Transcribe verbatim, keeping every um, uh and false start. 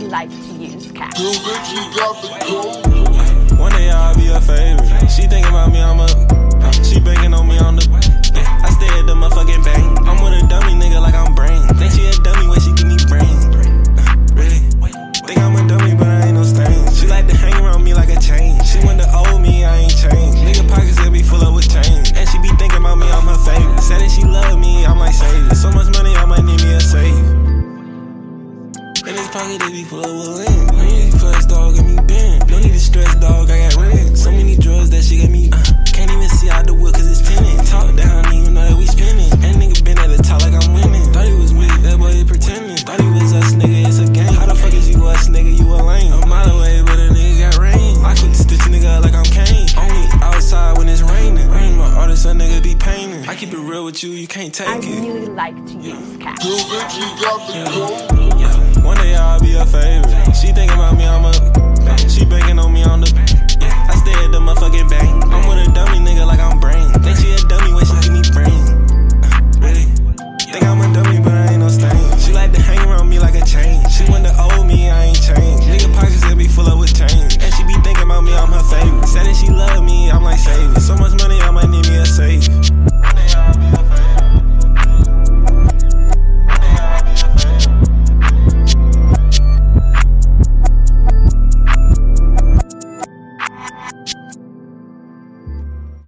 like to use cash. One day I'll be her favorite. She thinking about me, I'm a. Uh, she banking on me on the. Yeah, I stay at the motherfucking bank. I'm with a dummy nigga like I'm brain. Think she a dummy when she give me brain. Uh, really? Think I'm a dummy, but I ain't no stain. She like to hang around me like a chain. She want to owe me, I ain't changed. Nigga pockets they be full up with change. And she be thinking about me, I'm her favorite. Said that she love me, I'm like save it. So much money, I might need me a save. In his pocket, they be full of with lint. No need to flex, dog, got me bent. No need to stress, dog, I got rent. So many drugs that she got me, uh, can't even see out the wood cause it's tinted. Talk down, even know that we spinning. And nigga been at the top like I'm winning. Thought he was me, that boy he pretending. Thought he was us, nigga, it's a game. How the fuck is you us, nigga, you a lame. A mile away, but a nigga got rain. I quit to stitch a nigga up like I'm Kane. Only outside when it's raining. Rain my artist, a nigga be painting. I keep it real with you, you can't take I it. really like to use cash. Yeah. One day I'll